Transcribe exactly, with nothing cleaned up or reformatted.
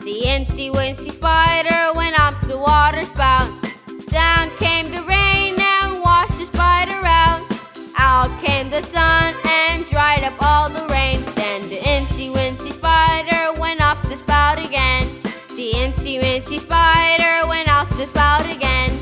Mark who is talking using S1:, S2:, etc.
S1: The incy wincy spider went up the water spout. Down came the rain and washed the spider out. Out came the sun and dried up all the rain. Then the incy wincy spider went up the spout again. The incy wincy spider went up the spout again.